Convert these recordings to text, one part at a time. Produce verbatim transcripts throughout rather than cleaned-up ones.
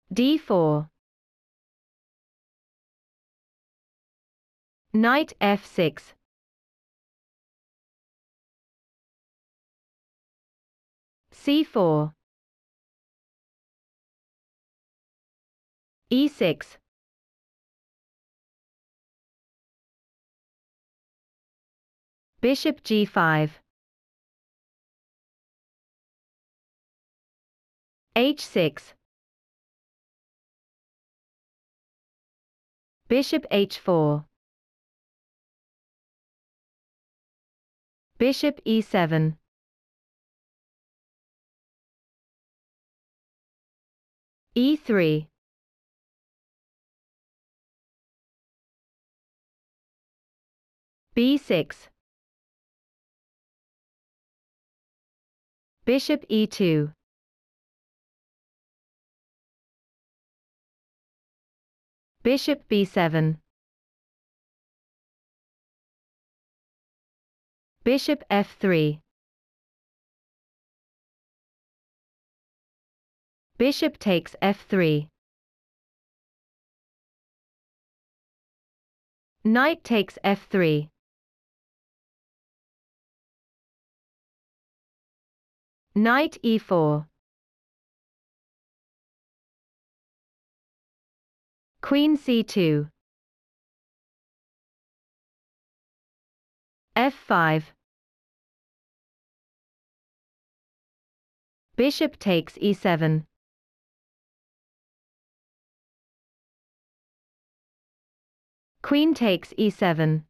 d four. Knight f six. c four. e six. Bishop g five. h six. Bishop h four. Bishop e seven. e three. b six. Bishop e two. Bishop b seven. Bishop f three. Bishop takes f three. Knight takes f three. Knight e four. Queen c two. f five. Bishop takes e seven. Queen takes e seven.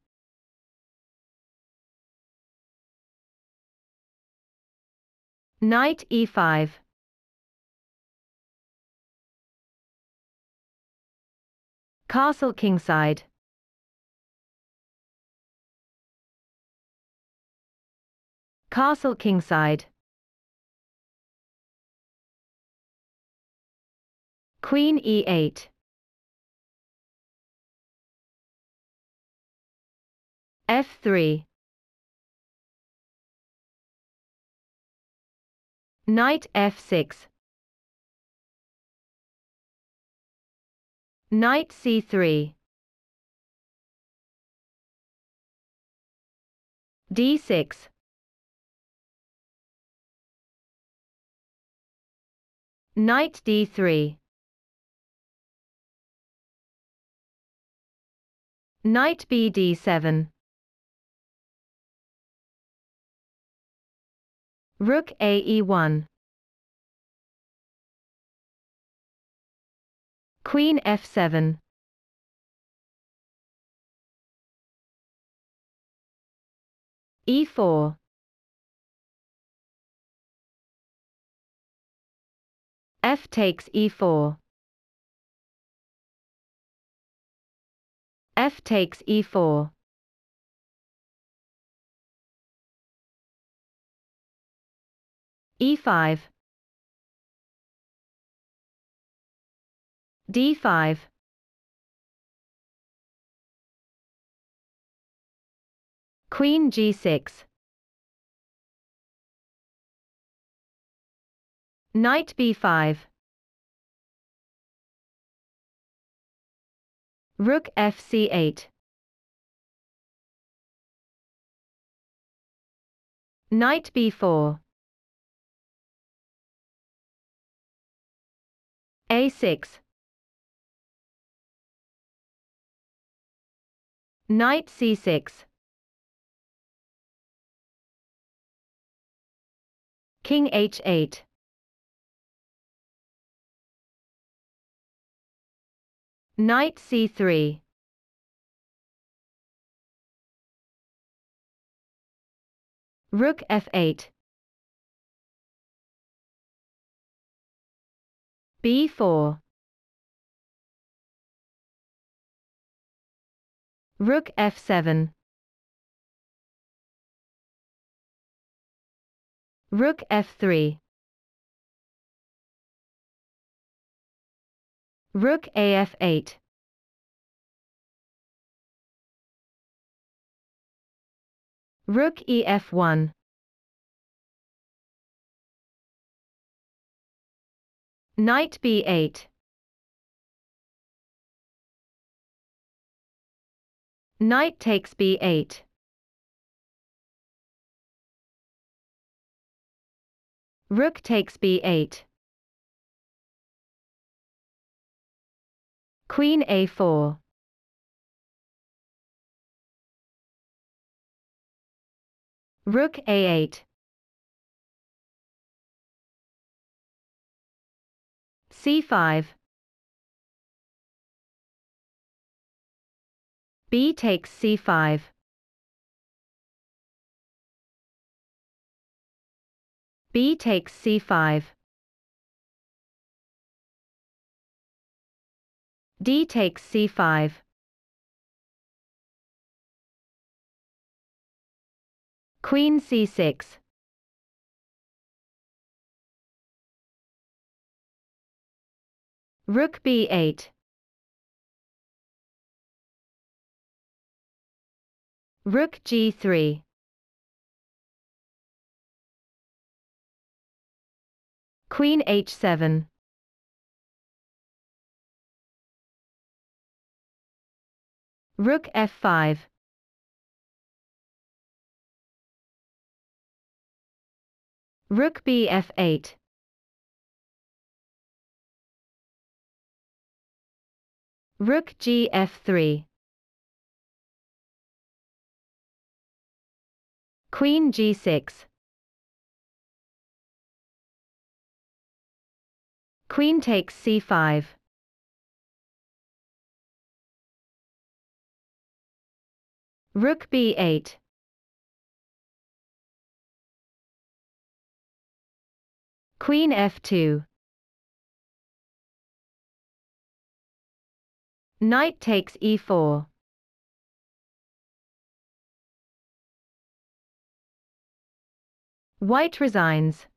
Knight e five. Castle kingside. Castle kingside. Queen e eight. f three. Knight f six. Knight c three. d six. Knight d three. Knight b d seven. Rook a e one. Queen f seven. e four. F takes e four. F takes e four. e five. d five. Queen g six. Knight b five. Rook f c eight. Knight b four. a six. Knight c six. King h eight. Knight c three. Rook f eight. b four. Rook f seven. Rook f three. Rook a f eight. Rook e f one. Knight b eight. Knight takes b eight. Rook takes b eight. Queen a four. Rook a eight. c five. B takes c five. B takes c five. D takes c five. Queen c six. Rook b eight. Rook g three. Queen h seven. Rook f five. Rook b f eight. Rook g f three. Queen g six. Queen takes c five. Rook b eight. Queen f two. Knight takes e four. White resigns.